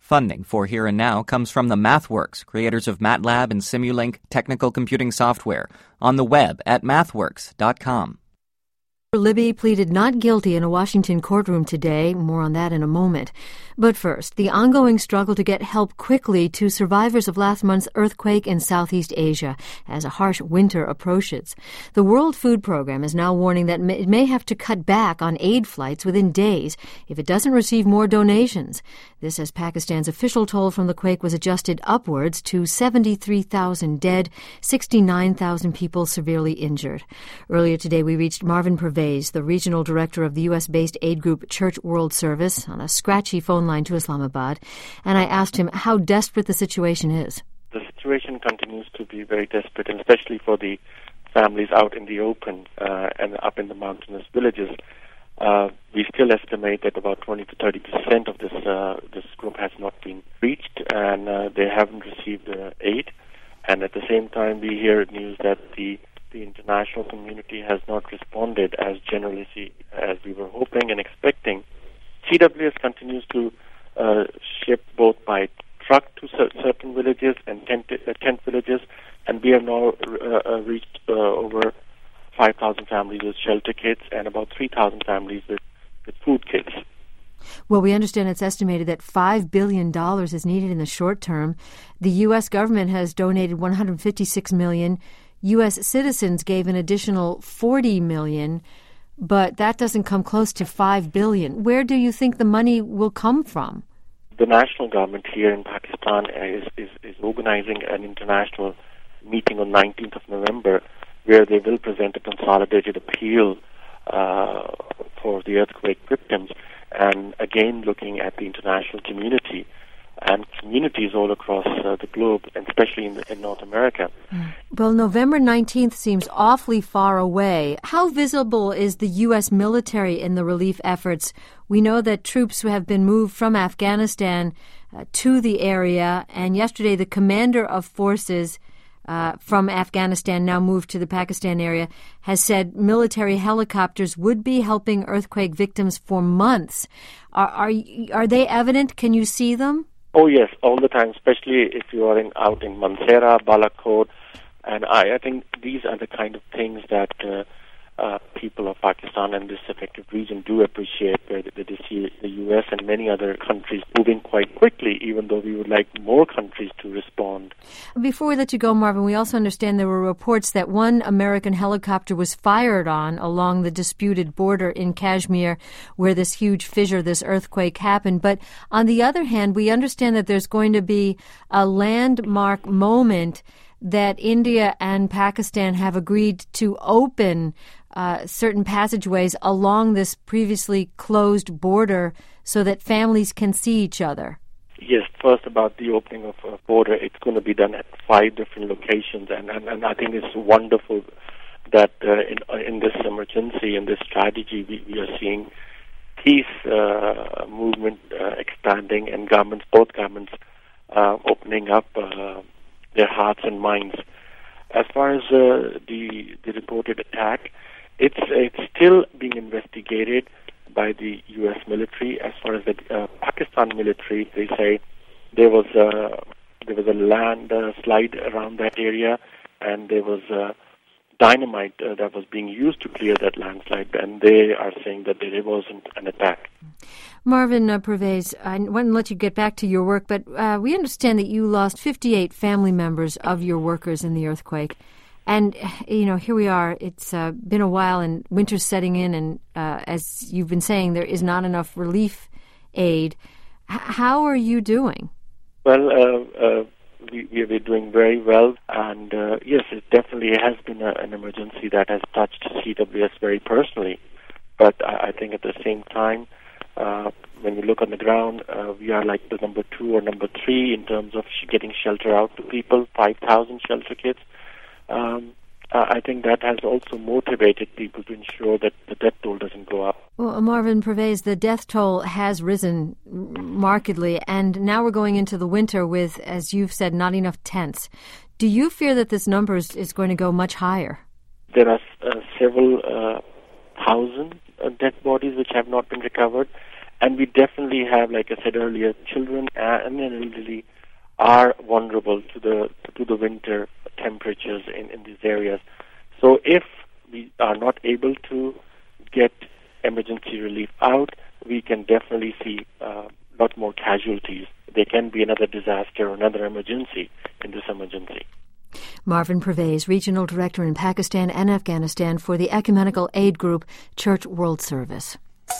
Funding for Here and Now comes from the MathWorks, creators of MATLAB and Simulink technical computing software, on the web at mathworks.com. Libby pleaded not guilty in a Washington courtroom today. More on that in a moment. But first, the ongoing struggle to get help quickly to survivors of last month's earthquake in Southeast Asia as a harsh winter approaches. The World Food Program is now warning that it may have to cut back on aid flights within days if it doesn't receive more donations. This as Pakistan's official toll from the quake was adjusted upwards to 73,000 dead, 69,000 people severely injured. Earlier today, we reached Marvin Pervez, the regional director of the U.S.-based aid group Church World Service, on a scratchy phone line to Islamabad, and I asked him how desperate the situation is. The situation continues to be very desperate, and especially for the families out in the open and up in the mountainous villages. We still estimate that about 20 to 30% of this group has not been reached, and they haven't received aid. And at the same time, we hear news that the international community has not responded as generously as we were hoping and expecting. CWS continues to ship both by truck to certain villages and tent villages, and we have now reached over 5,000 families with shelter kits and about 3,000 families with food kits. Well, we understand it's estimated that $5 billion is needed in the short term. The U.S. government has donated $156 million. U.S. citizens gave an additional $40 million, but that doesn't come close to $5 billion. Where do you think the money will come from? The national government here in Pakistan is organizing an international meeting on 19th of November where they will present a consolidated appeal for the earthquake victims, and again looking at the international community and communities all across the globe, and especially in North America. Well, November 19th seems awfully far away. How visible is the U.S. military in the relief efforts? We know that troops have been moved from Afghanistan to the area, and yesterday the commander of forces from Afghanistan, now moved to the Pakistan area, has said military helicopters would be helping earthquake victims for months. Are they evident? Can you see them? Oh, yes, all the time, especially if you are out in Mansehra, Balakot. And I think these are the kind of things that people of Pakistan and this affected region do appreciate, where they see the U.S. and many other countries moving quite quickly, even though we would like more countries to respond. Before we let you go, Marvin, we also understand there were reports that one American helicopter was fired on along the disputed border in Kashmir, where this huge fissure, this earthquake happened. But on the other hand, we understand that there's going to be a landmark moment that India and Pakistan have agreed to open certain passageways along this previously closed border so that families can see each other. Yes, first about the opening of a border, it's going to be done at 5 different locations, and I think it's wonderful that in this emergency, in this strategy, we are seeing peace movement expanding, and both governments opening up their hearts and minds. As far as the reported attack, it's still being investigated by the U.S. military. As far as the Pakistan military, they say there was a land slide around that area, and there was dynamite that was being used to clear that landslide, and they are saying that there wasn't an attack. Marvin Pervez, I want to let you get back to your work, but we understand that you lost 58 family members of your workers in the earthquake. And, here we are. It's been a while, and winter's setting in, and as you've been saying, there is not enough relief aid. How are you doing? Well, we're doing very well, and yes, it definitely has been an emergency that has touched CWS very personally. But I think at the same time, when we look on the ground, we are like the number 2 or number 3 in terms of getting shelter out to people, 5,000 shelter kits. I think that has also motivated people to ensure that the death toll doesn't go up. Well, Marvin Pervez, the death toll has risen markedly, and now we're going into the winter with, as you've said, not enough tents. Do you fear that this number is going to go much higher? There are several thousand dead bodies which have not been recovered, And we definitely have, like I said earlier, children and elderly are vulnerable to the winter temperatures in these areas. So if we are not able to get emergency relief out, we can definitely see a lot more casualties. There can be another disaster or another emergency in this emergency. Marvin Pervez, Regional Director in Pakistan and Afghanistan for the ecumenical aid group Church World Service.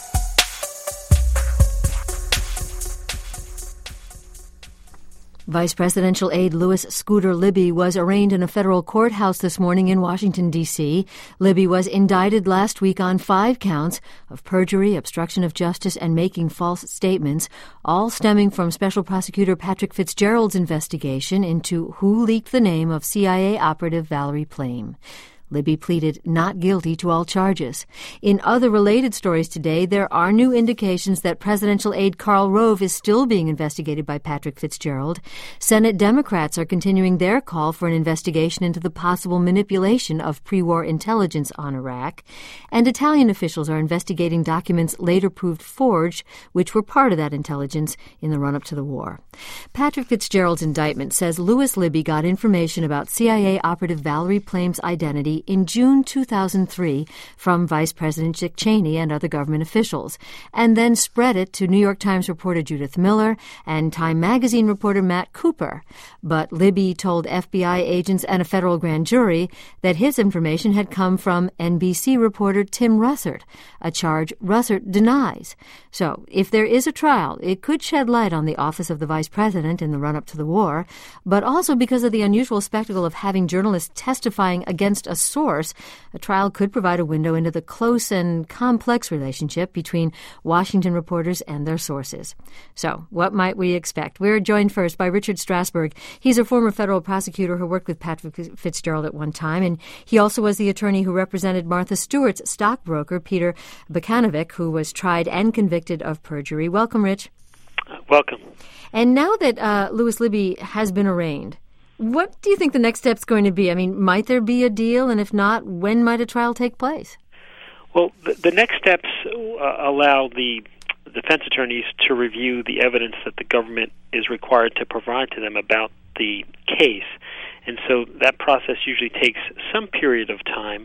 Vice Presidential aide Louis Scooter Libby was arraigned in a federal courthouse this morning in Washington, D.C. Libby was indicted last week on 5 counts of perjury, obstruction of justice, and making false statements, all stemming from Special Prosecutor Patrick Fitzgerald's investigation into who leaked the name of CIA operative Valerie Plame. Libby pleaded not guilty to all charges. In other related stories today, there are new indications that presidential aide Karl Rove is still being investigated by Patrick Fitzgerald. Senate Democrats are continuing their call for an investigation into the possible manipulation of pre-war intelligence on Iraq. And Italian officials are investigating documents later proved forged, which were part of that intelligence in the run-up to the war. Patrick Fitzgerald's indictment says Louis Libby got information about CIA operative Valerie Plame's identity in June 2003 from Vice President Dick Cheney and other government officials, and then spread it to New York Times reporter Judith Miller and Time magazine reporter Matt Cooper. But Libby told FBI agents and a federal grand jury that his information had come from NBC reporter Tim Russert, a charge Russert denies. So, if there is a trial, it could shed light on the office of the vice president in the run-up to the war, but also because of the unusual spectacle of having journalists testifying against a source, a trial could provide a window into the close and complex relationship between Washington reporters and their sources. So, what might we expect? We're joined first by Richard Strasberg. He's a former federal prosecutor who worked with Patrick Fitzgerald at one time, and he also was the attorney who represented Martha Stewart's stockbroker, Peter Bukanovic, who was tried and convicted of perjury. Welcome, Rich. Welcome. And now that Louis Libby has been arraigned, what do you think the next step's going to be? I mean, might there be a deal? And if not, when might a trial take place? Well, the next steps allow the defense attorneys to review the evidence that the government is required to provide to them about the case. And so that process usually takes some period of time.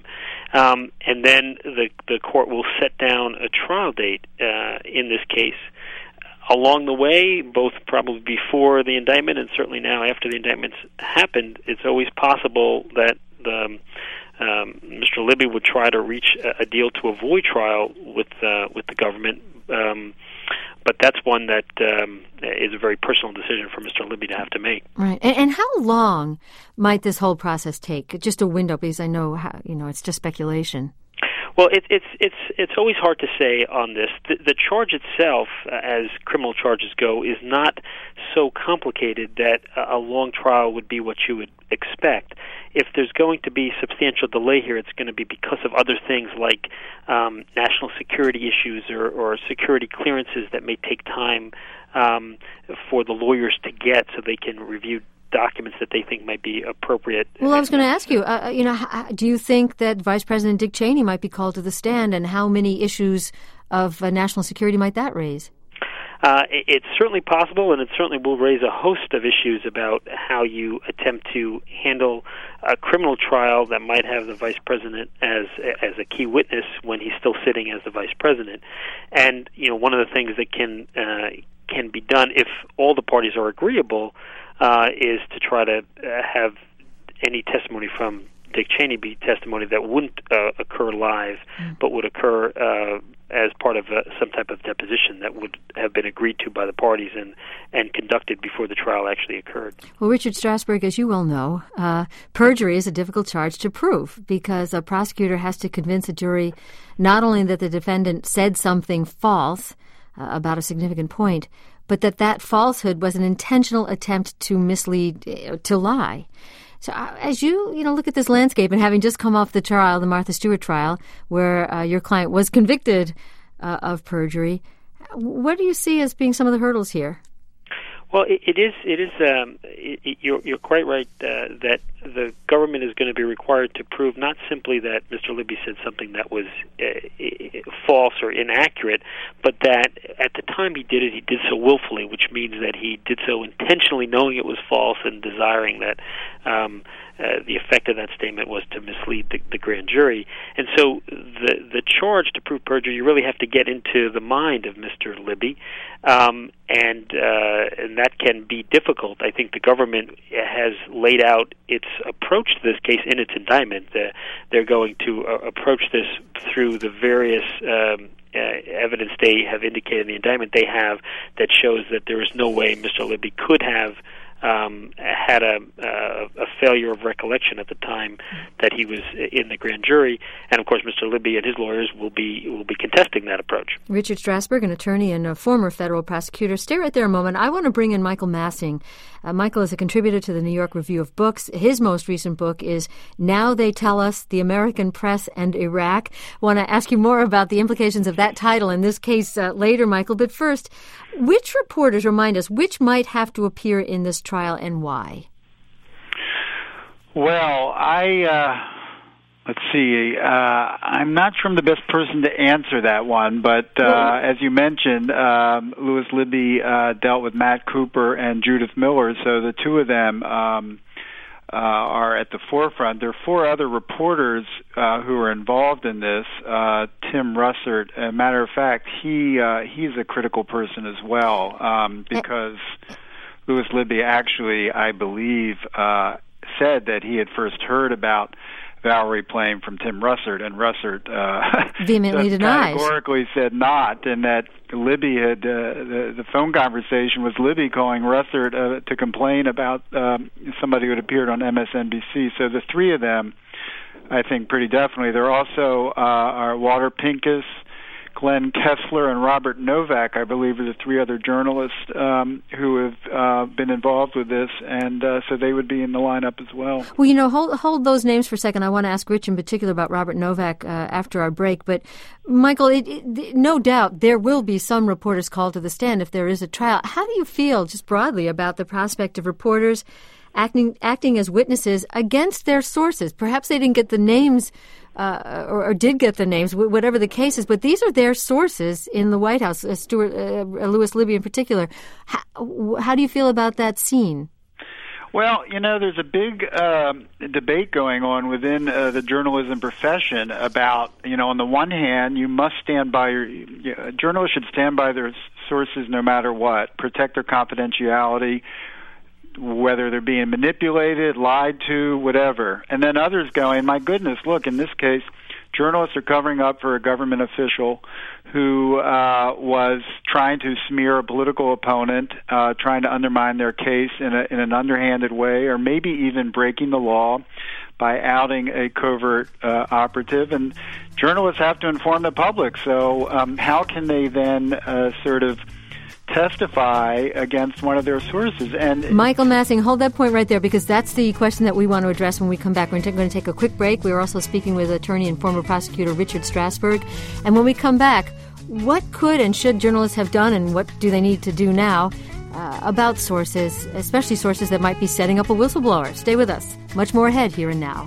And then the court will set down a trial date in this case. Along the way, both probably before the indictment and certainly now after the indictment's happened, it's always possible that Mr. Libby would try to reach a deal to avoid trial with the government. But that's one that is a very personal decision for Mr. Libby to have to make. Right. And how long might this whole process take? Just a window, because I know it's just speculation. Well, it's always hard to say on this. The charge itself, as criminal charges go, is not so complicated that a long trial would be what you would expect. If there's going to be substantial delay here, it's going to be because of other things like national security issues or security clearances that may take time for the lawyers to get so they can review documents that they think might be appropriate. Well, I was going to ask you, do you think that Vice President Dick Cheney might be called to the stand, and how many issues of national security might that raise? It's certainly possible, and it certainly will raise a host of issues about how you attempt to handle a criminal trial that might have the vice president as a key witness when he's still sitting as the vice president. And one of the things that can be done if all the parties are agreeable is to try to have any testimony from Dick Cheney be testimony that wouldn't occur live, but would occur as part of some type of deposition that would have been agreed to by the parties and conducted before the trial actually occurred. Well, Richard Strasberg, as you well know, perjury is a difficult charge to prove because a prosecutor has to convince a jury not only that the defendant said something false about a significant point, but that falsehood was an intentional attempt to mislead, to lie. So as you look at this landscape and having just come off the trial, the Martha Stewart trial, where your client was convicted of perjury, what do you see as being some of the hurdles here? Well, you're quite right that the government is going to be required to prove not simply that Mr. Libby said something that was false or inaccurate, but that at the time he did so willfully, which means that he did so intentionally, knowing it was false and desiring that the effect of that statement was to mislead the grand jury. And so the charge to prove perjury, you really have to get into the mind of Mr. Libby, and that can be difficult. I think the government has laid out its approach to this case in its indictment. They're going to approach this through the various evidence they have indicated in the indictment they have that shows that there is no way Mr. Libby could have had a failure of recollection at the time that he was in the grand jury, and of course Mr. Libby and his lawyers will be contesting that approach. Richard Strasberg, an attorney and a former federal prosecutor. Stay right there a moment. I want to bring in Michael Massing. Michael is a contributor to the New York Review of Books. His most recent book is Now They Tell Us, The American Press and Iraq. I want to ask you more about the implications of that title in this case later, Michael. But first, which reporters, remind us, which might have to appear in this trial and why? Well, let's see. I'm not sure I'm the best person to answer that one, but as you mentioned, Louis Libby dealt with Matt Cooper and Judith Miller, so the two of them are at the forefront. There are four other reporters who are involved in this. Tim Russert, as a matter of fact, he's a critical person as well, because Louis Libby actually, I believe, said that he had first heard about Valerie Plame from Tim Russert, and Russert vehemently denies. Categorically said not, and that Libby had the phone conversation was Libby calling Russert to complain about somebody who had appeared on MSNBC. So the three of them, I think, pretty definitely. There also are Walter Pincus, Glenn Kessler, and Robert Novak, I believe, are the three other journalists who have been involved with this, and so they would be in the lineup as well. Well, hold those names for a second. I want to ask Rich in particular about Robert Novak after our break. But, Michael, no doubt there will be some reporters called to the stand if there is a trial. How do you feel, just broadly, about the prospect of reporters acting as witnesses against their sources? Perhaps they didn't get the names or did get the names, whatever the case is, but these are their sources in the White House, Louis Libby in particular. How do you feel about that scene? Well, there's a big debate going on within the journalism profession about, on the one hand, you must stand by journalists should stand by their sources no matter what, protect their confidentiality, whether they're being manipulated, lied to, whatever. And then others going, my goodness, look, in this case, journalists are covering up for a government official who was trying to smear a political opponent, trying to undermine their case in an underhanded way, or maybe even breaking the law by outing a covert operative. And journalists have to inform the public. So how can they then sort of testify against one of their sources? And Michael Massing, hold that point right there, because that's the question that we want to address when we come back. We're going to take a quick break. We are also speaking with attorney and former prosecutor Richard Strasberg. And when we come back, what could and should journalists have done, and what do they need to do now about sources, especially sources that might be setting up a whistleblower? Stay with us. Much more ahead here and now.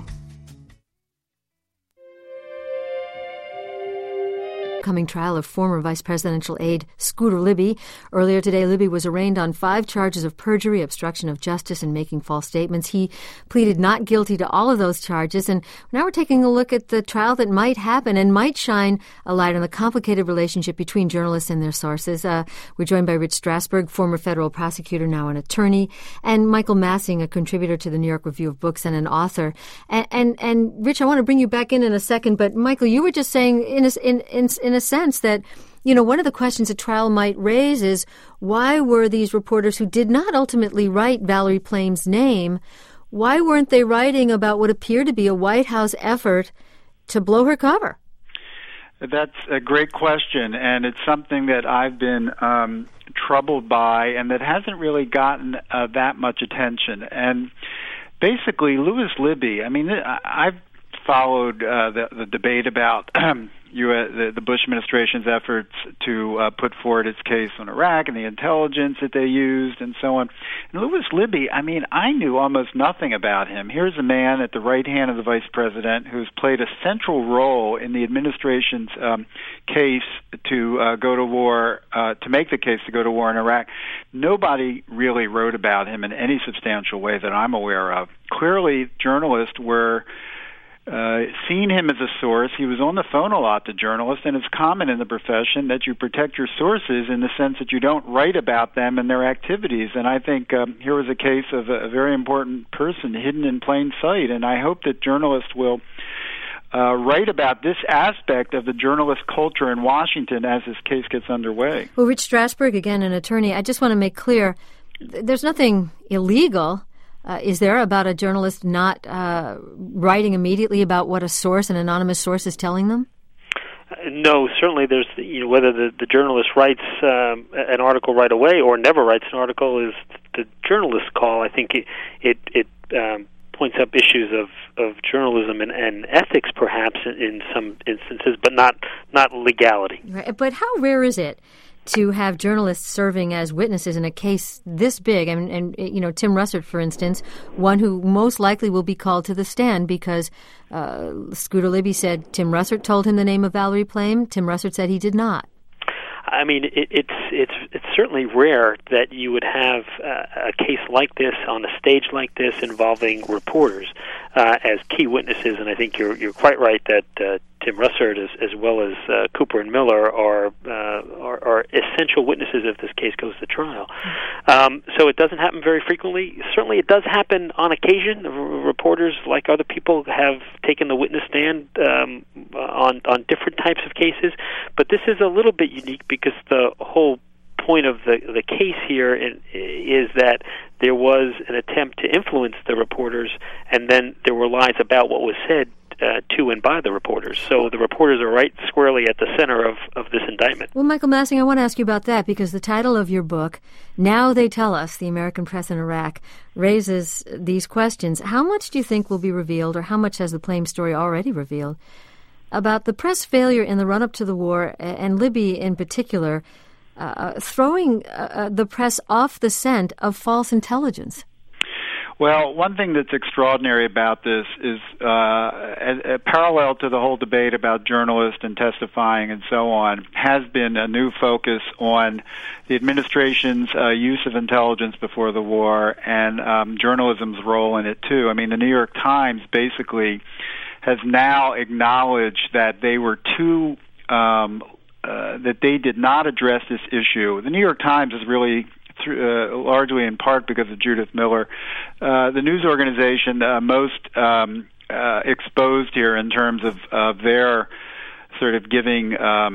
Upcoming trial of former vice presidential aide Scooter Libby. Earlier today, Libby was arraigned on 5 charges of perjury, obstruction of justice, and making false statements. He pleaded not guilty to all of those charges, and now we're taking a look at the trial that might happen and might shine a light on the complicated relationship between journalists and their sources. We're joined by Rich Strasberg, former federal prosecutor, now an attorney, and Michael Massing, a contributor to the New York Review of Books and an author. And Rich, I want to bring you back in a second, but Michael, you were just saying in a sense that, one of the questions a trial might raise is, why were these reporters who did not ultimately write Valerie Plame's name, why weren't they writing about what appeared to be a White House effort to blow her cover? That's a great question, and it's something that I've been troubled by and that hasn't really gotten that much attention. And basically, Louis Libby, I've followed the debate about the Bush administration's efforts to put forward its case on Iraq and the intelligence that they used and so on. And Louis Libby, I mean, I knew almost nothing about him. Here's a man at the right hand of the vice president who's played a central role in the administration's case to go to war, to make the case to go to war in Iraq. Nobody really wrote about him in any substantial way that I'm aware of. Clearly, journalists were seen him as a source. He was on the phone a lot to journalists, and it's common in the profession that you protect your sources in the sense that you don't write about them and their activities. And I think here was a case of a very important person hidden in plain sight, and I hope that journalists will write about this aspect of the journalist culture in Washington as this case gets underway. Well, Rich Strasberg, again, an attorney, I just want to make clear, there's nothing illegal is there about a journalist not writing immediately about what a source, an anonymous source, is telling them? No, certainly there's, whether the journalist writes an article right away or never writes an article is the journalist's call. I think it points up issues of journalism and ethics, perhaps, in some instances, but not legality. Right. But how rare is it to have journalists serving as witnesses in a case this big? And Tim Russert, for instance, one who most likely will be called to the stand because Scooter Libby said Tim Russert told him the name of Valerie Plame. Tim Russert said he did not. I mean, it's certainly rare that you would have a case like this on a stage like this involving reporters as key witnesses, and I think you're quite right that Tim Russert, as well as Cooper and Miller, are essential witnesses if this case goes to trial. So it doesn't happen very frequently. Certainly, it does happen on occasion. Reporters, like other people, have taken the witness stand on different types of cases, but this is a little bit unique because the whole point of the case here is that there was an attempt to influence the reporters, and then there were lies about what was said to and by the reporters. So the reporters are right squarely at the center of this indictment. Well, Michael Massing, I want to ask you about that because the title of your book, Now They Tell Us, The American Press in Iraq, raises these questions. How much do you think will be revealed, or how much has the Plame story already revealed, about the press failure in the run-up to the war, and Libby in particular, throwing the press off the scent of false intelligence? Well, one thing that's extraordinary about this is parallel to the whole debate about journalists and testifying and so on, has been a new focus on the administration's use of intelligence before the war and journalism's role in it, too. I mean, the New York Times basically has now acknowledged that they were too that they did not address this issue. The New York Times is really largely in part because of Judith Miller, the news organization most exposed here in terms of their sort of giving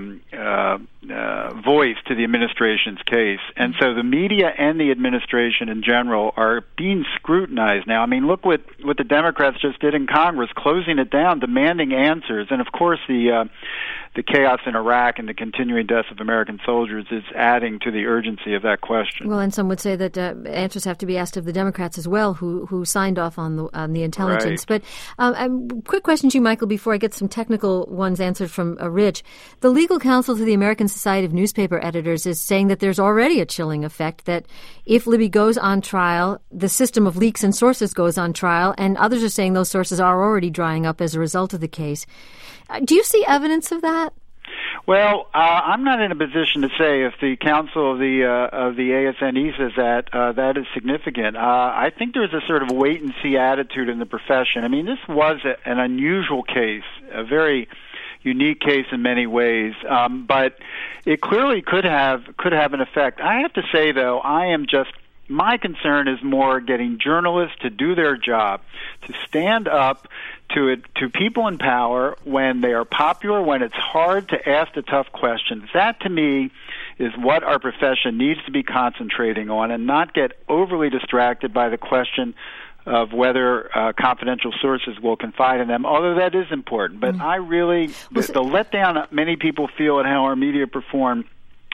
voice to the administration's case. And so the media and the administration in general are being scrutinized now. I mean, look what the Democrats just did in Congress, closing it down, demanding answers. And, of course, the chaos in Iraq and the continuing deaths of American soldiers is adding to the urgency of that question. Well, and some would say that answers have to be asked of the Democrats as well, who signed off on the intelligence. Right. But quick question to you, Michael, before I get some technical ones answered from Rich. The legal counsel to the American Society of Newspaper Editors is saying that there's already a chilling effect, that if Libby goes on trial, the system of leaks and sources goes on trial, and others are saying those sources are already drying up as a result of the case. Do you see evidence of that? Well, I'm not in a position to say if the counsel of the ASNE says that is significant. I think there's a sort of wait-and-see attitude in the profession. I mean, this was an unusual case, a very unique case in many ways, but it clearly could have an effect. I have to say, though, my concern is more getting journalists to do their job, to stand up to people in power when they are popular, when it's hard to ask the tough questions. That, to me, is what our profession needs to be concentrating on, and not get overly distracted by the question of whether confidential sources will confide in them, although that is important. But I really, the letdown many people feel at how our media performed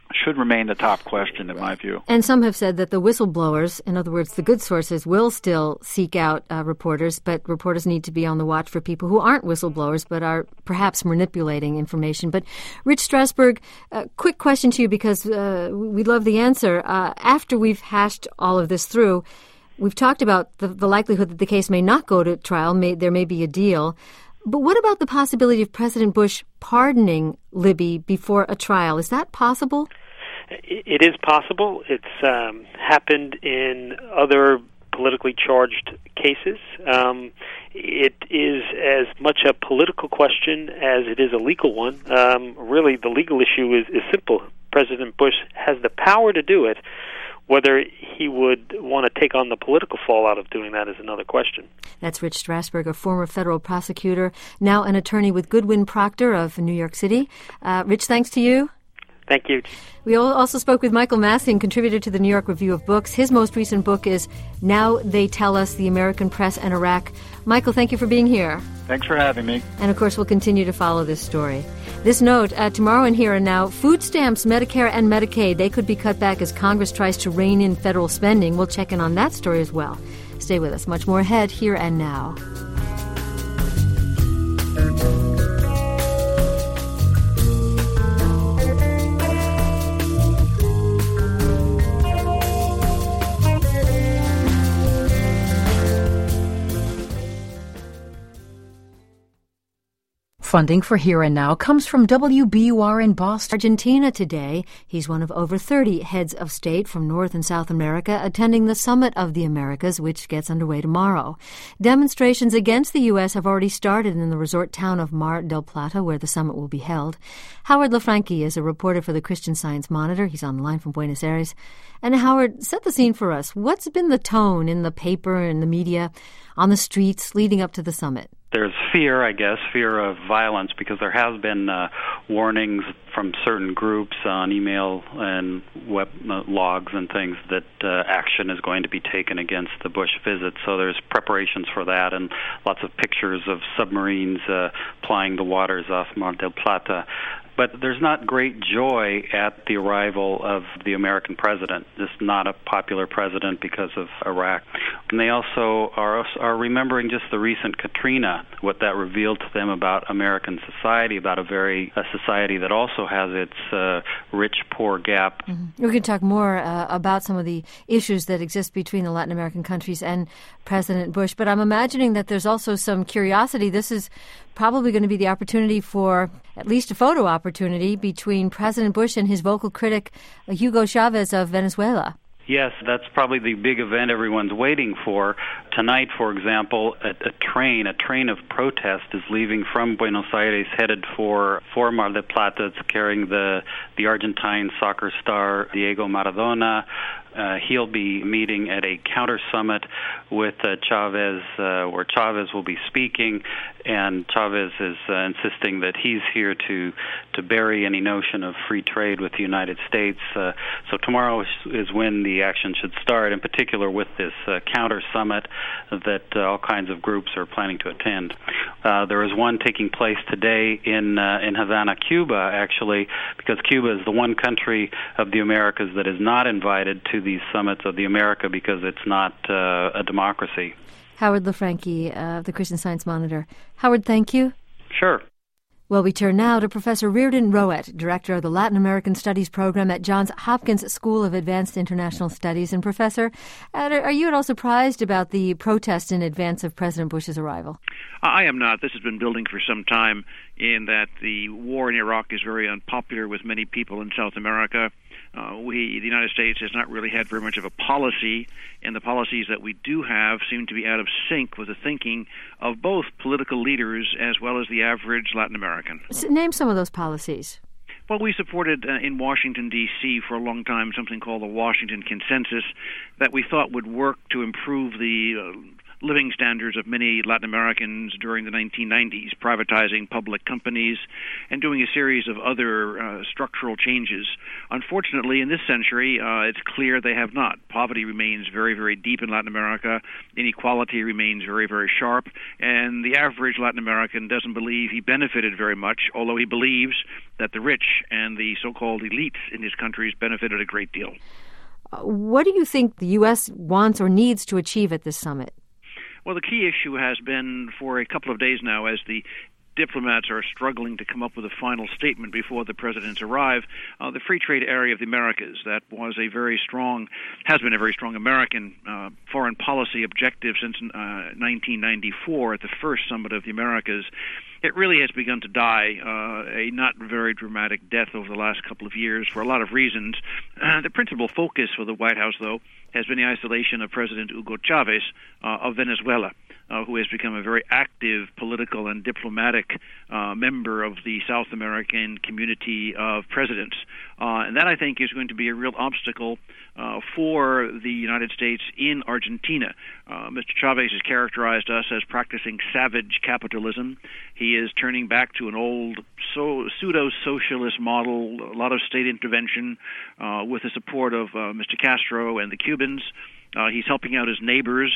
should remain the top question, in my view. And some have said that the whistleblowers, in other words, the good sources, will still seek out reporters, but reporters need to be on the watch for people who aren't whistleblowers but are perhaps manipulating information. But Rich Strasberg, quick question to you because we love the answer. After we've hashed all of this through, we've talked about the likelihood that the case may not go to trial. There may be a deal. But what about the possibility of President Bush pardoning Libby before a trial? Is that possible? It is possible. It's happened in other politically charged cases. It is as much a political question as it is a legal one. Really, the legal issue is simple. President Bush has the power to do it. Whether he would want to take on the political fallout of doing that is another question. That's Rich Strasberg, a former federal prosecutor, now an attorney with Goodwin Procter of New York City. Rich, thanks to you. Thank you. We also spoke with Michael Massing, contributor to the New York Review of Books. His most recent book is Now They Tell Us, The American Press and Iraq. Michael, thank you for being here. Thanks for having me. And, of course, we'll continue to follow this story. This note, tomorrow in Here and Now, food stamps, Medicare, and Medicaid, they could be cut back as Congress tries to rein in federal spending. We'll check in on that story as well. Stay with us. Much more ahead, Here and Now. Funding for Here and Now comes from WBUR in Boston, Argentina today. He's one of over 30 heads of state from North and South America attending the Summit of the Americas, which gets underway tomorrow. Demonstrations against the U.S. have already started in the resort town of Mar del Plata, where the summit will be held. Howard LaFranchi is a reporter for the Christian Science Monitor. He's on the line from Buenos Aires. And Howard, set the scene for us. What's been the tone in the paper and the media, on the streets, leading up to the summit? There's fear, I guess, fear of violence, because there has been warnings from certain groups on email and web logs and things that action is going to be taken against the Bush visit. So there's preparations for that and lots of pictures of submarines plying the waters off Mar del Plata. But there's not great joy at the arrival of the American president. Just not a popular president because of Iraq. And they also are remembering just the recent Katrina, what that revealed to them about American society, about a society that also has its rich-poor gap. Mm-hmm. We can talk more about some of the issues that exist between the Latin American countries and President Bush. But I'm imagining that there's also some curiosity. This is probably going to be the opportunity for at least a photo opportunity between President Bush and his vocal critic, Hugo Chavez of Venezuela. Yes, that's probably the big event everyone's waiting for. Tonight, for example, a train of protest is leaving from Buenos Aires headed for Mar del Plata. It's carrying the Argentine soccer star Diego Maradona. He'll be meeting at a counter summit with Chavez, where Chavez will be speaking, and Chavez is insisting that he's here to bury any notion of free trade with the United States. So tomorrow is when the action should start, in particular with this counter summit that all kinds of groups are planning to attend. There is one taking place today in Havana, Cuba, actually, because Cuba is the one country of the Americas that is not invited to these summits of the America because it's not a democracy. Howard LaFranchi of the Christian Science Monitor. Howard, thank you. Sure. Well, we turn now to Professor Reardon Rowett, Director of the Latin American Studies Program at Johns Hopkins School of Advanced International Studies. And Professor, are you at all surprised about the protest in advance of President Bush's arrival? I am not. This has been building for some time in that the war in Iraq is very unpopular with many people in South America. The United States, has not really had very much of a policy, and the policies that we do have seem to be out of sync with the thinking of both political leaders as well as the average Latin American. Name some of those policies. Well, we supported in Washington, D.C. for a long time something called the Washington Consensus that we thought would work to improve the living standards of many Latin Americans during the 1990s, privatizing public companies and doing a series of other structural changes. Unfortunately, in this century, it's clear they have not. Poverty remains very, very deep in Latin America. Inequality remains very, very sharp. And the average Latin American doesn't believe he benefited very much, although he believes that the rich and the so-called elites in his countries benefited a great deal. What do you think the U.S. wants or needs to achieve at this summit? Well, the key issue has been for a couple of days now, as the diplomats are struggling to come up with a final statement before the presidents arrive, the free trade area of the Americas. That has been a very strong American foreign policy objective since 1994 at the first summit of the Americas. It really has begun to die a not very dramatic death over the last couple of years for a lot of reasons. The principal focus for the White House, though, has been the isolation of President Hugo Chavez of Venezuela, who has become a very active political and diplomatic member of the South American community of presidents. And that, I think, is going to be a real obstacle for the United States in Argentina. Mr. Chavez has characterized us as practicing savage capitalism. He is turning back to an old pseudo-socialist model, a lot of state intervention with the support of Mr. Castro and the Cubans. He's helping out his neighbors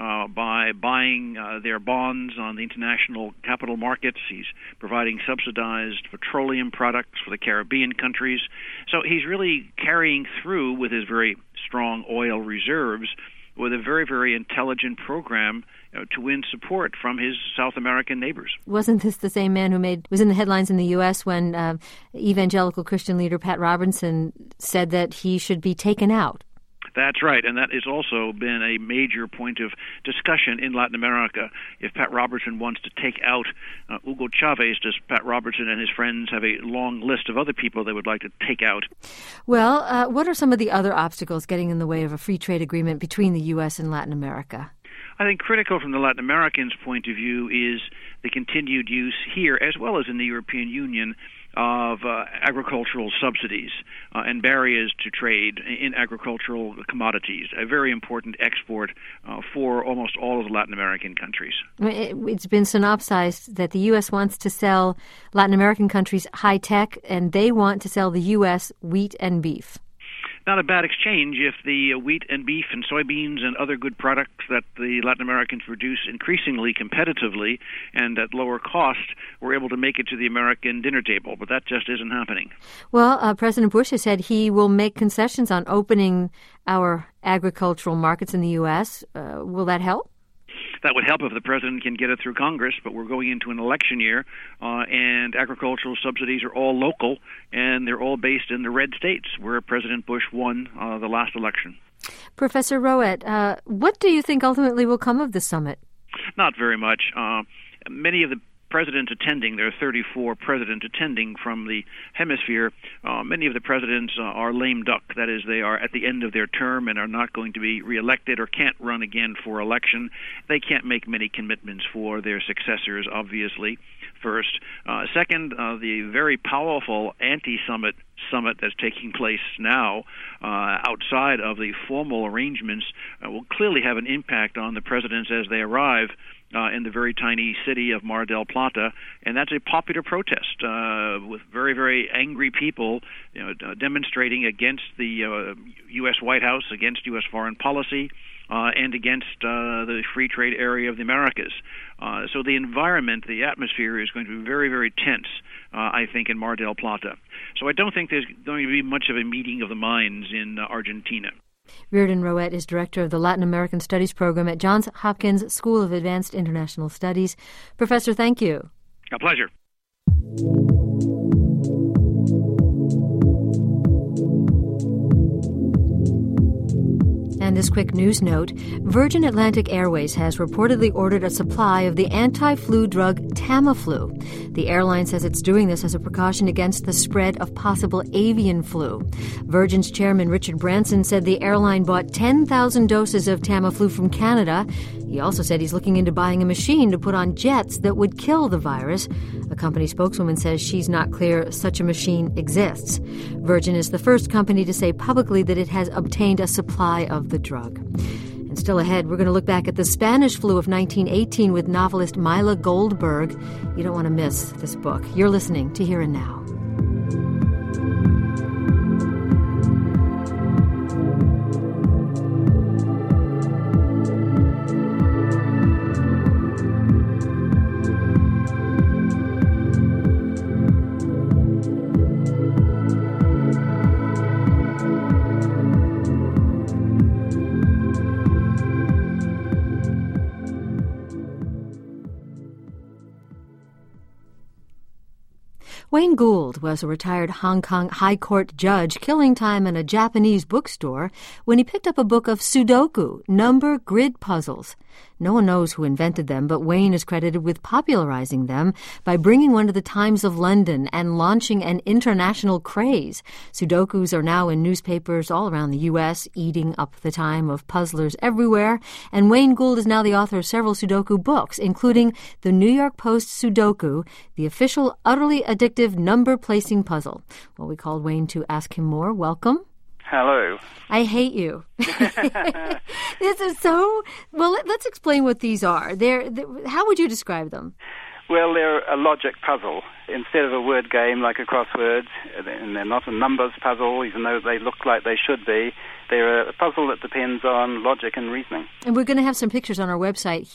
by buying their bonds on the international capital markets. He's providing subsidized petroleum products for the Caribbean countries. So he's really carrying through with his very strong oil reserves with a very, very intelligent program to win support from his South American neighbors. Wasn't this the same man who was in the headlines in the U.S. when evangelical Christian leader Pat Robertson said that he should be taken out? That's right, and that has also been a major point of discussion in Latin America. If Pat Robertson wants to take out Hugo Chavez, does Pat Robertson and his friends have a long list of other people they would like to take out? Well, what are some of the other obstacles getting in the way of a free trade agreement between the U.S. and Latin America? I think critical from the Latin Americans' point of view is the continued use here, as well as in the European Union, of agricultural subsidies and barriers to trade in agricultural commodities, a very important export for almost all of the Latin American countries. It's been synopsized that the U.S. wants to sell Latin American countries high tech, and they want to sell the U.S. wheat and beef. Not a bad exchange if the wheat and beef and soybeans and other good products that the Latin Americans produce increasingly competitively and at lower cost were able to make it to the American dinner table, but that just isn't happening. Well, President Bush has said he will make concessions on opening our agricultural markets in the U.S. Will that help? That would help if the president can get it through Congress, but we're going into an election year, and agricultural subsidies are all local, and they're all based in the red states where President Bush won the last election. Professor Rowett, what do you think ultimately will come of the summit? Not very much. Many of the presidents attending, there are 34 presidents attending from the hemisphere. Many of the presidents are lame duck. That is, they are at the end of their term and are not going to be reelected or can't run again for election. They can't make many commitments for their successors, obviously, first. Second, the very powerful anti-summit summit that's taking place now outside of the formal arrangements will clearly have an impact on the presidents as they arrive in the very tiny city of Mar del Plata, and that's a popular protest with very, very angry people demonstrating against the U.S. White House, against U.S. foreign policy, and against the free trade area of the Americas. So the environment, the atmosphere is going to be very, very tense, I think, in Mar del Plata. So I don't think there's going to be much of a meeting of the minds in Argentina. Reardon Rowett is director of the Latin American Studies program at Johns Hopkins School of Advanced International Studies. Professor, thank you. A pleasure. And this quick news note, Virgin Atlantic Airways has reportedly ordered a supply of the anti-flu drug Tamiflu. The airline says it's doing this as a precaution against the spread of possible avian flu. Virgin's chairman Richard Branson said the airline bought 10,000 doses of Tamiflu from Canada. He also said he's looking into buying a machine to put on jets that would kill the virus. A company spokeswoman says she's not clear such a machine exists. Virgin is the first company to say publicly that it has obtained a supply of the drug. And Still ahead, we're going to look back at the Spanish flu of 1918 with novelist Mila Goldberg. You don't want to miss this book. You're listening to Here and Now. Wayne Gould was a retired Hong Kong High Court judge killing time in a Japanese bookstore when he picked up a book of Sudoku, number grid puzzles. No one knows who invented them, but Wayne is credited with popularizing them by bringing one to the Times of London and launching an international craze. Sudokus are now in newspapers all around the U.S., eating up the time of puzzlers everywhere, and Wayne Gould is now the author of several Sudoku books, including the New York Post Sudoku, the official utterly addictive number-placing puzzle. Well, we called Wayne to ask him more. Welcome. Hello. I hate you. This is so... Well, let's explain what these are. How would you describe them? Well, they're a logic puzzle. Instead of a word game like a crossword, and they're not a numbers puzzle, even though they look like they should be. They're a puzzle that depends on logic and reasoning. And we're going to have some pictures on our website,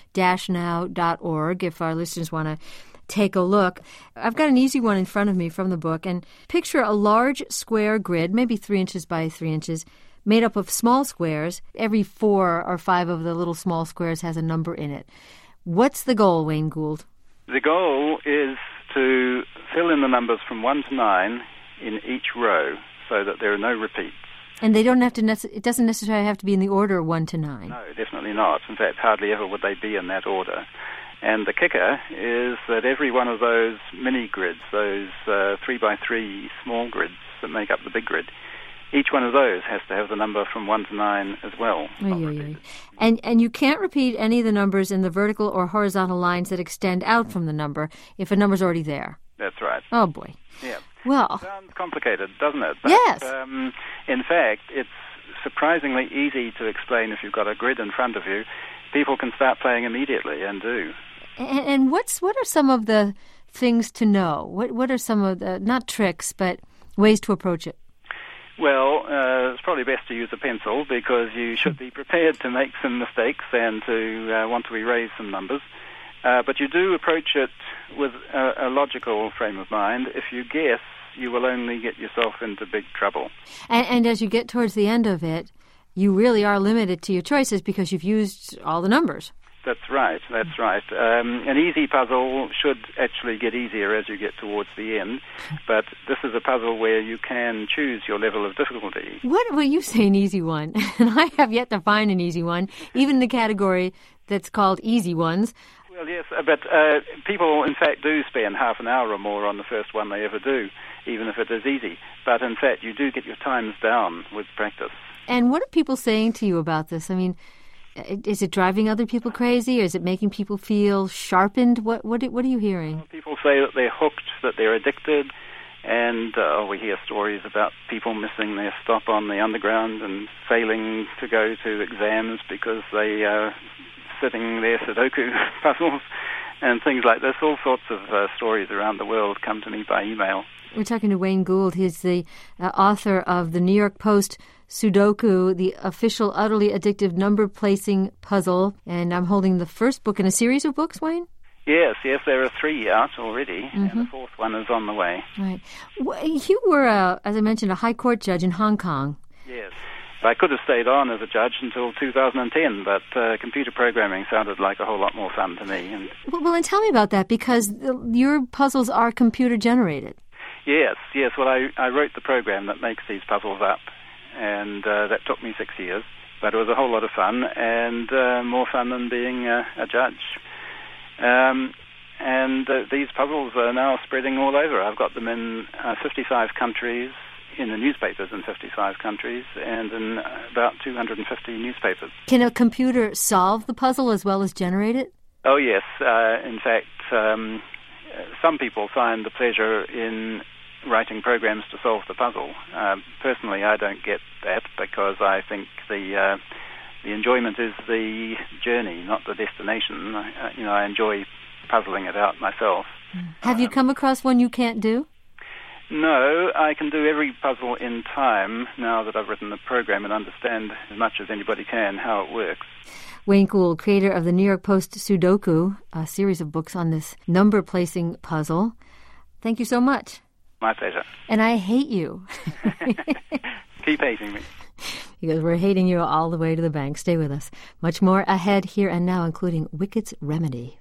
here-now.org, if our listeners want to take a look. I've got an easy one in front of me from the book, and picture a large square grid, maybe 3 inches by 3 inches, made up of small squares. Every 4 or 5 of the little small squares has a number in it. What's the goal, Wayne Gould? The goal is to fill in the numbers from 1 to 9 in each row so that there are no repeats. And they don't have to. It doesn't necessarily have to be in the order 1 to 9. No, definitely not. In fact, hardly ever would they be in that order. And the kicker is that every one of those mini grids, those 3 by 3 small grids that make up the big grid, each one of those has to have the number from 1 to 9 as well. And you can't repeat any of the numbers in the vertical or horizontal lines that extend out from the number if a number's already there. That's right. Oh, boy. Yeah. Well. Sounds complicated, doesn't it? But, yes. In fact, it's surprisingly easy to explain if you've got a grid in front of you. People can start playing immediately and do. And what are some of the things to know? What are some of the, not tricks, but ways to approach it? Well, it's probably best to use a pencil because you should be prepared to make some mistakes and to want to erase some numbers. But you do approach it with a logical frame of mind. If you guess, you will only get yourself into big trouble. And as you get towards the end of it, you really are limited to your choices because you've used all the numbers. That's right. An easy puzzle should actually get easier as you get towards the end, but this is a puzzle where you can choose your level of difficulty. Well, you say an easy one, and I have yet to find an easy one, even in the category that's called easy ones. Well, yes, but people, in fact, do spend half an hour or more on the first one they ever do, even if it is easy. But, in fact, you do get your times down with practice. And what are people saying to you about this? I mean, is it driving other people crazy, or is it making people feel sharpened? What are you hearing? People say that they're hooked, that they're addicted, and we hear stories about people missing their stop on the underground and failing to go to exams because they are sitting their Sudoku puzzles and things like this. All sorts of stories around the world come to me by email. We're talking to Wayne Gould. He's the author of the New York Post Sudoku, the official utterly addictive number-placing puzzle. And I'm holding the first book in a series of books, Wayne? Yes, there are 3 out already, and the 4th one is on the way. Right. You were, as I mentioned, a high court judge in Hong Kong. Yes. I could have stayed on as a judge until 2010, but computer programming sounded like a whole lot more fun to me. Well, and tell me about that, because your puzzles are computer-generated. Yes. Well, I wrote the program that makes these puzzles up, and that took me 6 years. But it was a whole lot of fun, and more fun than being a judge. These puzzles are now spreading all over. I've got them in 55 countries, in the newspapers in 55 countries, and in about 250 newspapers. Can a computer solve the puzzle as well as generate it? Oh, yes. In fact, some people find the pleasure in writing programs to solve the puzzle. Personally, I don't get that because I think the The enjoyment is the journey, not the destination. I enjoy puzzling it out myself. Have you come across one you can't do? No, I can do every puzzle in time now that I've written the program and understand as much as anybody can how it works. Wayne Gould, creator of the New York Post Sudoku, a series of books on this number-placing puzzle. Thank you so much. My pleasure. And I hate you. Keep hating me. Because we're hating you all the way to the bank. Stay with us. Much more ahead here and now, including Wicket's Remedy.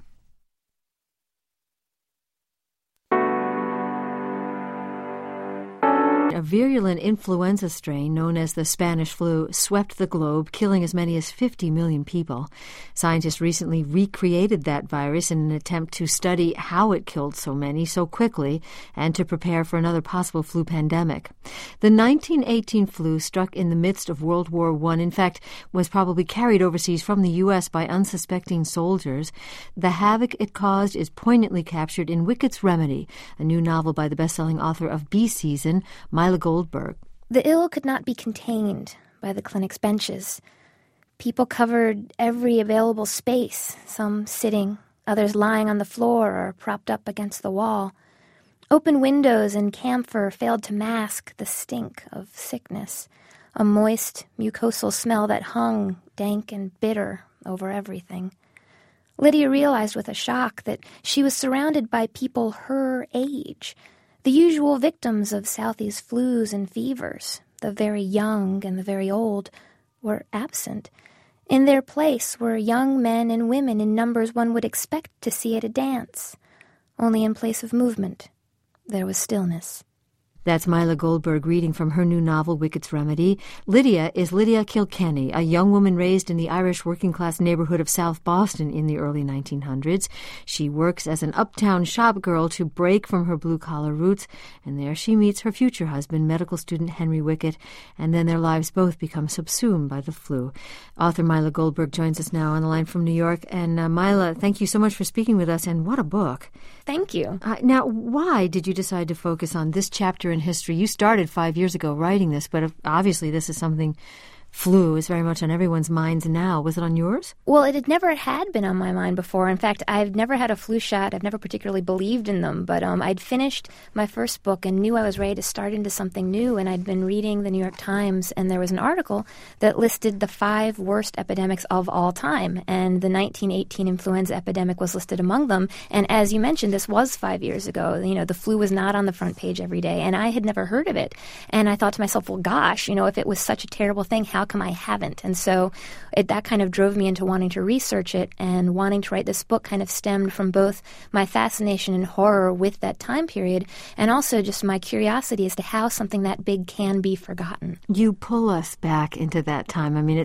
A virulent influenza strain known as the Spanish flu swept the globe, killing as many as 50 million people. Scientists recently recreated that virus in an attempt to study how it killed so many so quickly and to prepare for another possible flu pandemic. The 1918 flu struck in the midst of World War I, in fact, was probably carried overseas from the U.S. by unsuspecting soldiers. The havoc it caused is poignantly captured in Wicket's Remedy, a new novel by the best-selling author of Bee Season, Mila Goldberg. The ill could not be contained by the clinic's benches. People covered every available space, some sitting, others lying on the floor or propped up against the wall. Open windows and camphor failed to mask the stink of sickness, a moist, mucosal smell that hung, dank and bitter, over everything. Lydia realized with a shock that she was surrounded by people her age, the usual victims of Southie's flus and fevers. The very young and the very old were absent. In their place were young men and women in numbers one would expect to see at a dance. Only in place of movement, there was stillness. That's Mila Goldberg reading from her new novel, Wicket's Remedy. Lydia is Lydia Kilkenny, a young woman raised in the Irish working-class neighborhood of South Boston in the early 1900s. She works as an uptown shop girl to break from her blue-collar roots, and there she meets her future husband, medical student Henry Wicket, and then their lives both become subsumed by the flu. Author Mila Goldberg joins us now on the line from New York. And Mila, thank you so much for speaking with us, and what a book. Thank you. Now, why did you decide to focus on this chapter in history? You started 5 years ago writing this, but obviously this is something flu is very much on everyone's minds now. Was it on yours? Well, it never had been on my mind before. In fact, I've never had a flu shot. I've never particularly believed in them. But I'd finished my first book and knew I was ready to start into something new. And I'd been reading the New York Times, and there was an article that listed the 5 worst epidemics of all time. And the 1918 influenza epidemic was listed among them. And as you mentioned, this was 5 years ago. You know, the flu was not on the front page every day. And I had never heard of it. And I thought to myself, well, gosh, if it was such a terrible thing, how come I haven't? And so that kind of drove me into wanting to research it, and wanting to write this book kind of stemmed from both my fascination and horror with that time period, and also just my curiosity as to how something that big can be forgotten. You pull us back into that time. I mean,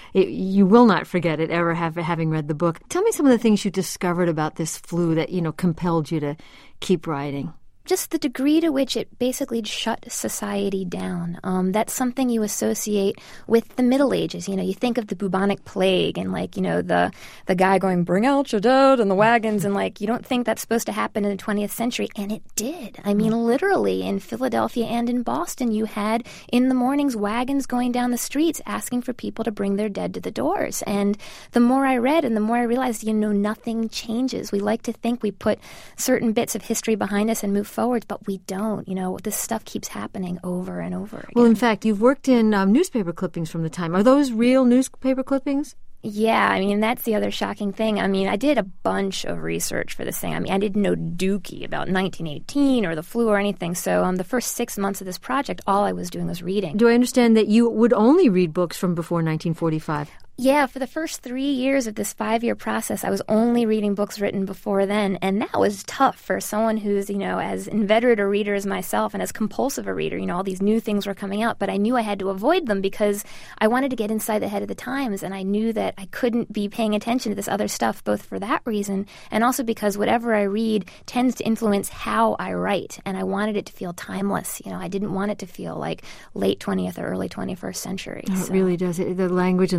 you will not forget it ever having read the book. Tell me some of the things you discovered about this flu that, compelled you to keep writing. Just the degree to which it basically shut society down. That's something you associate with the Middle Ages. You think of the bubonic plague and, the guy going, bring out your dead, and the wagons, and, you don't think that's supposed to happen in the 20th century. And it did. I mean, literally, in Philadelphia and in Boston, you had, in the mornings, wagons going down the streets asking for people to bring their dead to the doors. And the more I read and the more I realized, nothing changes. We like to think we put certain bits of history behind us and move forward, but we don't. This stuff keeps happening over and over again. Well, in fact, you've worked in newspaper clippings from the time. Are those real newspaper clippings? Yeah, that's the other shocking thing. I did a bunch of research for this thing. I didn't know dookie about 1918 or the flu or anything. So the first 6 months of this project, all I was doing was reading. Do I understand that you would only read books from before 1945? Yeah, for the first 3 years of this 5-year process, I was only reading books written before then, and that was tough for someone who's, as inveterate a reader as myself and as compulsive a reader. All these new things were coming out, but I knew I had to avoid them because I wanted to get inside the head of the times, and I knew that I couldn't be paying attention to this other stuff, both for that reason and also because whatever I read tends to influence how I write, and I wanted it to feel timeless. I didn't want it to feel like late 20th or early 21st century. It really does. The language and the way they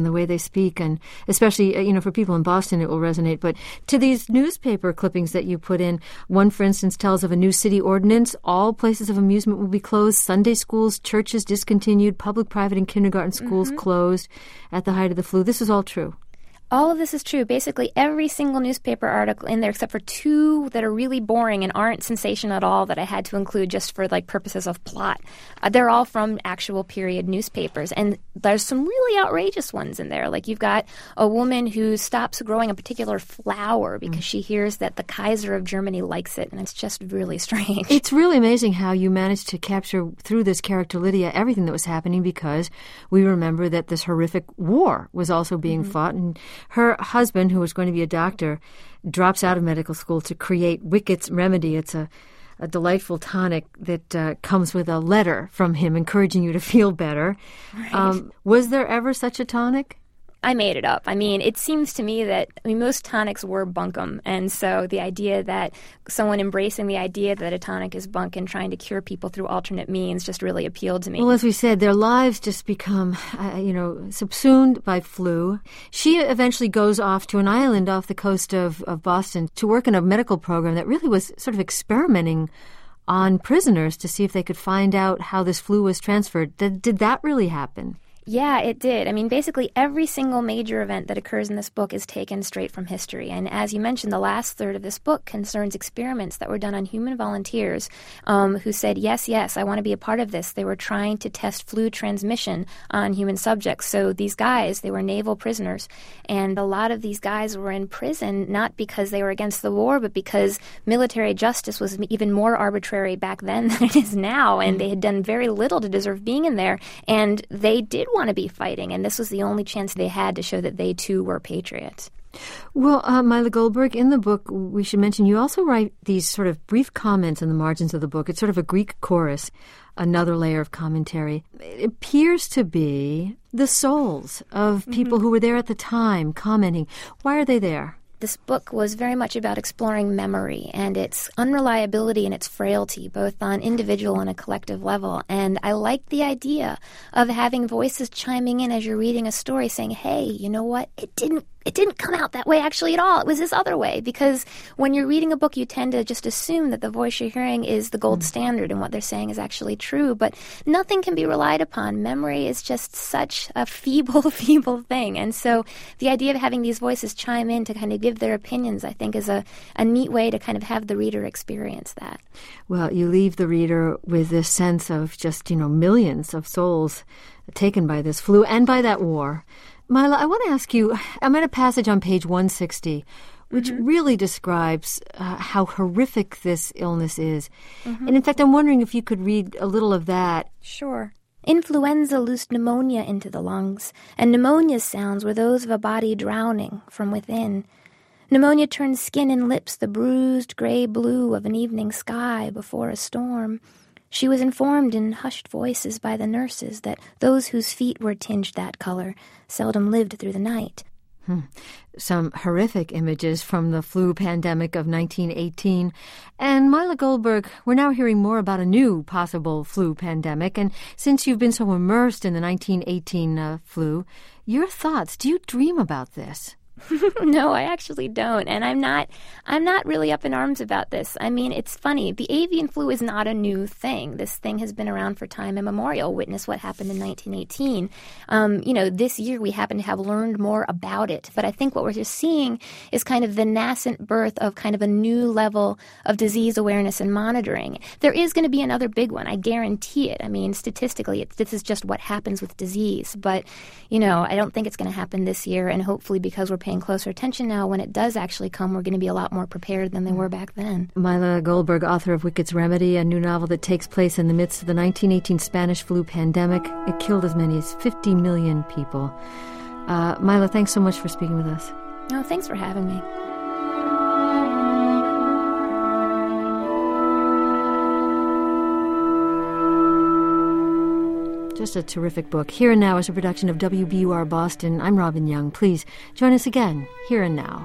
speak, and especially, for people in Boston, it will resonate. But to these newspaper clippings that you put in, one, for instance, tells of a new city ordinance. All places of amusement will be closed. Sunday schools, churches discontinued. Public, private, and kindergarten schools closed at the height of the flu. This is all true. All of this is true. Basically, every single newspaper article in there, except for two that are really boring and aren't sensational at all, that I had to include just for purposes of plot. They're all from actual period newspapers, and there's some really outrageous ones in there. Like you've got a woman who stops growing a particular flower because she hears that the Kaiser of Germany likes it, and it's just really strange. It's really amazing how you managed to capture through this character Lydia everything that was happening, because we remember that this horrific war was also being fought, and her husband, who was going to be a doctor, drops out of medical school to create Wicket's Remedy. It's a delightful tonic that comes with a letter from him encouraging you to feel better. Right. Was there ever such a tonic? I made it up. I mean, it seems to me that most tonics were bunkum, and so the idea that someone embracing the idea that a tonic is bunk and trying to cure people through alternate means just really appealed to me. Well, as we said, their lives just become, subsumed by flu. She eventually goes off to an island off the coast of Boston to work in a medical program that really was sort of experimenting on prisoners to see if they could find out how this flu was transferred. Did that really happen? Yeah, it did. I mean, basically every single major event that occurs in this book is taken straight from history. And as you mentioned, the last third of this book concerns experiments that were done on human volunteers who said, yes, I want to be a part of this. They were trying to test flu transmission on human subjects. So these guys, they were naval prisoners. And a lot of these guys were in prison not because they were against the war, but because military justice was even more arbitrary back then than it is now. And they had done very little to deserve being in there. And they did want to be fighting, and this was the only chance they had to show that they too were patriots. Well, Mila Goldberg, in the book, we should mention you also write these sort of brief comments in the margins of the book. It's sort of a Greek chorus, another layer of commentary. It appears to be the souls of people who were there at the time commenting. Why are they there? This book was very much about exploring memory and its unreliability and its frailty, both on individual and a collective level. And I liked the idea of having voices chiming in as you're reading a story saying, hey, you know what? It didn't come out that way actually at all. It was this other way. Because when you're reading a book, you tend to just assume that the voice you're hearing is the gold standard and what they're saying is actually true. But nothing can be relied upon. Memory is just such a feeble thing. And so the idea of having these voices chime in to kind of give their opinions, I think, is a neat way to kind of have the reader experience that. Well, you leave the reader with this sense of just, millions of souls taken by this flu and by that war. Mila, I want to ask you, I'm at a passage on page 160, which really describes how horrific this illness is. And in fact, I'm wondering if you could read a little of that. Sure. Influenza loosed pneumonia into the lungs, and pneumonia's sounds were those of a body drowning from within. Pneumonia turned skin and lips the bruised gray blue of an evening sky before a storm. She was informed in hushed voices by the nurses that those whose feet were tinged that color seldom lived through the night. Some horrific images from the flu pandemic of 1918. And Mila Goldberg, we're now hearing more about a new possible flu pandemic. And since you've been so immersed in the 1918 flu, your thoughts, do you dream about this? No, I actually don't. And I'm not really up in arms about this. I mean, it's funny. The avian flu is not a new thing. This thing has been around for time immemorial. Witness what happened in 1918. This year we happen to have learned more about it. But I think what we're just seeing is kind of the nascent birth of kind of a new level of disease awareness and monitoring. There is going to be another big one. I guarantee it. I mean, statistically, this is just what happens with disease. But, I don't think it's going to happen this year. And hopefully because we're paying closer attention now, when it does actually come, we're going to be a lot more prepared than they were back then. Mila Goldberg, author of Wicket's Remedy, a new novel that takes place in the midst of the 1918 Spanish flu pandemic. It killed as many as 50 million people. Mila, thanks so much for speaking with us. Oh, thanks for having me. Just a terrific book. Here and Now is a production of WBUR Boston. I'm Robin Young. Please join us again, Here and Now.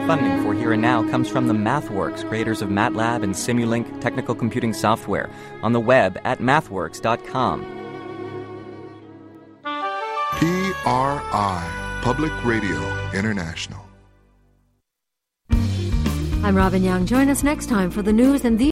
Funding for Here and Now comes from the MathWorks, creators of MATLAB and Simulink technical computing software, on the web at mathworks.com. PRI, Public Radio International. I'm Robin Young. Join us next time for the news and the